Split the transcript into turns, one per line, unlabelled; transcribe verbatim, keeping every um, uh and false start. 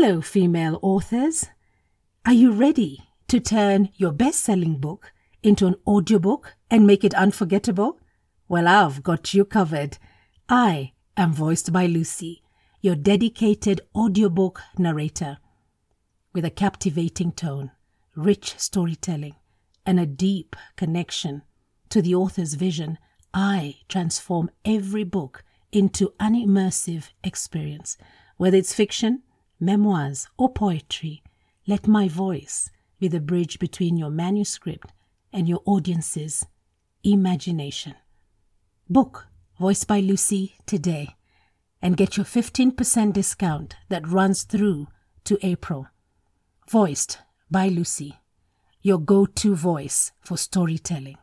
Hello, female authors. Are you ready to turn your best-selling book into an audiobook and make it unforgettable? Well, I've got you covered. I am voiced by Lucy, your dedicated audiobook narrator. With a captivating tone, rich storytelling, and a deep connection to the author's vision, I transform every book into an immersive experience. Whether it's fiction, memoirs, or poetry, let my voice be the bridge between your manuscript and your audience's imagination. Book Voiced by Lucy today and get your fifteen percent discount that runs through to April. Voiced by Lucy, your go-to voice for storytelling.